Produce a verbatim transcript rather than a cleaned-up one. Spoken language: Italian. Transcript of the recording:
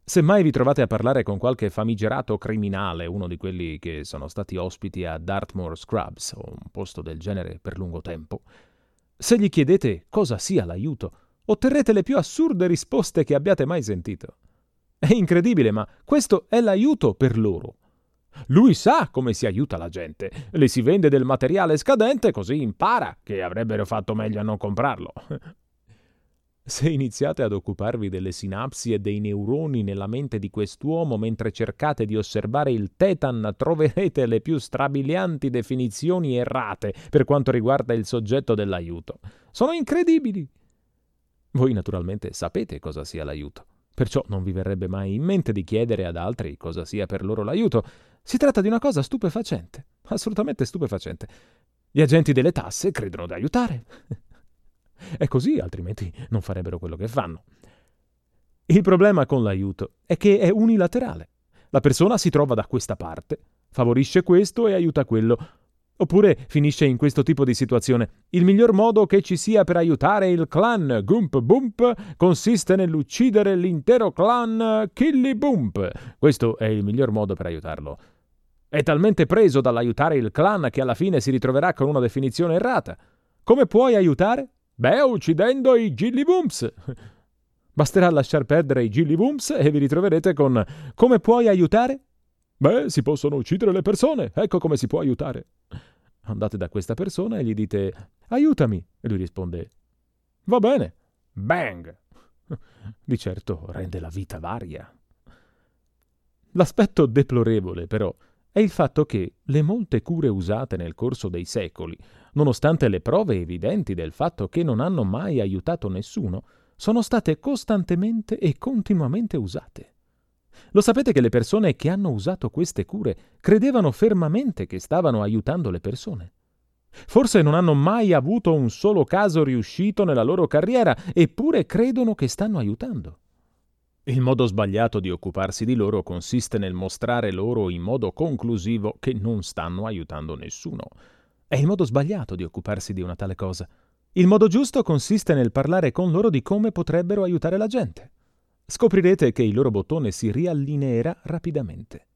Se mai vi trovate a parlare con qualche famigerato criminale, uno di quelli che sono stati ospiti a Dartmoor Scrubs o un posto del genere per lungo tempo, se gli chiedete cosa sia l'aiuto, otterrete le più assurde risposte che abbiate mai sentito. È incredibile, ma questo è l'aiuto per loro. Lui sa come si aiuta la gente, le si vende del materiale scadente così impara che avrebbero fatto meglio a non comprarlo. Se iniziate ad occuparvi delle sinapsi e dei neuroni nella mente di quest'uomo mentre cercate di osservare il Tetan, troverete le più strabilianti definizioni errate per quanto riguarda il soggetto dell'aiuto. Sono incredibili! Voi naturalmente sapete cosa sia l'aiuto, perciò non vi verrebbe mai in mente di chiedere ad altri cosa sia per loro l'aiuto. Si tratta di una cosa stupefacente, assolutamente stupefacente. Gli agenti delle tasse credono di aiutare. È così, altrimenti non farebbero quello che fanno. Il problema con l'aiuto è che è unilaterale. La persona si trova da questa parte, favorisce questo e aiuta quello, oppure finisce in questo tipo di situazione. Il miglior modo che ci sia per aiutare il clan Gump Bump consiste nell'uccidere l'intero clan Killy Bump. Questo è il miglior modo per aiutarlo. È talmente preso dall'aiutare il clan che alla fine si ritroverà con una definizione errata. Come puoi aiutare? Beh, uccidendo i Gillibumps. Basterà lasciar perdere i Gillibumps e vi ritroverete con come puoi aiutare? Beh, si possono uccidere le persone, ecco come si può aiutare. Andate da questa persona e gli dite aiutami, e lui risponde va bene. Bang! Di certo rende la vita varia. L'aspetto deplorevole, però, è il fatto che le molte cure usate nel corso dei secoli, nonostante le prove evidenti del fatto che non hanno mai aiutato nessuno, sono state costantemente e continuamente usate. Lo sapete che le persone che hanno usato queste cure credevano fermamente che stavano aiutando le persone? Forse non hanno mai avuto un solo caso riuscito nella loro carriera, eppure credono che stanno aiutando. Il modo sbagliato di occuparsi di loro consiste nel mostrare loro in modo conclusivo che non stanno aiutando nessuno. È il modo sbagliato di occuparsi di una tale cosa. Il modo giusto consiste nel parlare con loro di come potrebbero aiutare la gente. Scoprirete che il loro bottone si riallineerà rapidamente.